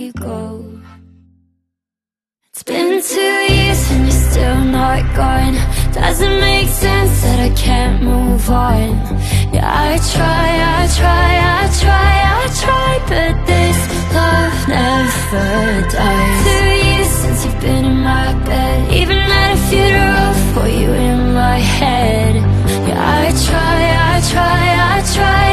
you go. It's been 2 years and you're still not gone. Doesn't make sense that I can't move on. Yeah, I try, but this love never dies. 2 years since you've been in my bed, even at a funeral for you in my head. Yeah, I try,